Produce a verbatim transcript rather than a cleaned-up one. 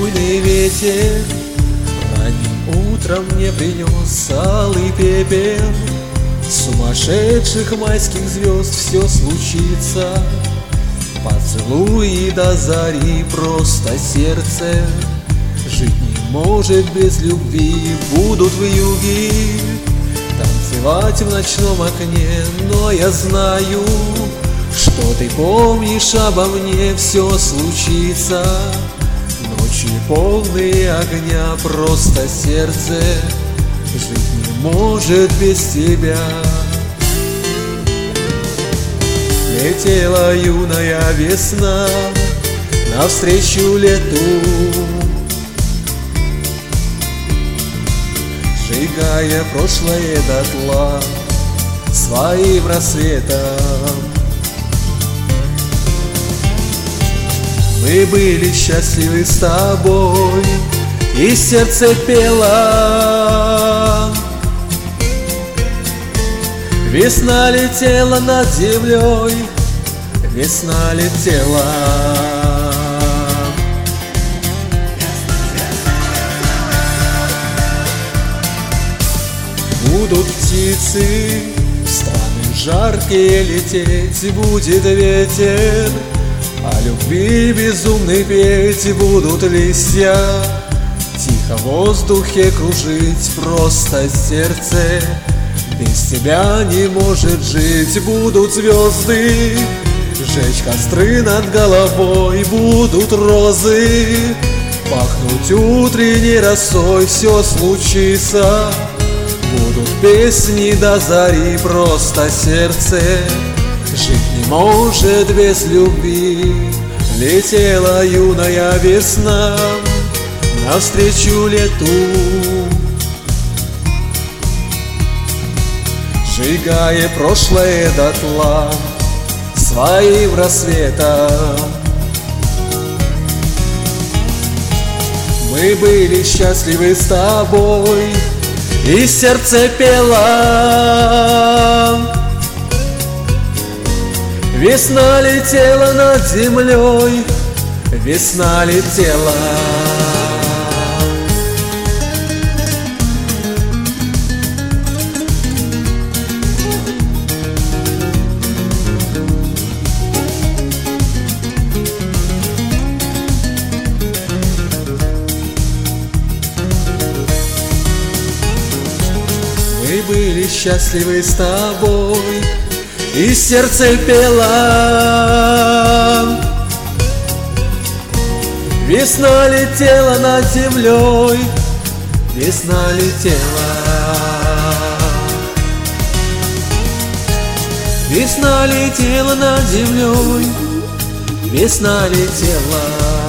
буйный ветер ранним утром мне принес алый пепел. Сумасшедших майских звезд все случится, поцелуи до зари, просто сердце жить не может без любви. Будут вьюги танцевать в ночном окне, но я знаю, что ты помнишь обо мне. Все случится, ночи полные огня, просто сердце жить не может без тебя. Летела юная весна навстречу лету, сжигая прошлое дотла своим рассветом. Мы были счастливы с тобой, и сердце пело. Весна летела над землей, весна летела. Будут птицы в страны жаркие лететь, будет ветер о любви безумный петь, будут листья тихо в воздухе кружить, просто сердце без тебя не может жить. Будут звезды жечь костры над головой, будут розы пахнуть утренней росой. Все случится, будут песни до зари, просто сердце жить не может без любви. Летела юная весна навстречу лету, сжигая прошлое дотла своим рассветом. Мы были счастливы с тобой, и сердце пело. Весна летела над землей, весна летела. Мы были счастливы с тобой, и сердце пело. Весна летела над землей, весна летела. Весна летела над землей, весна летела.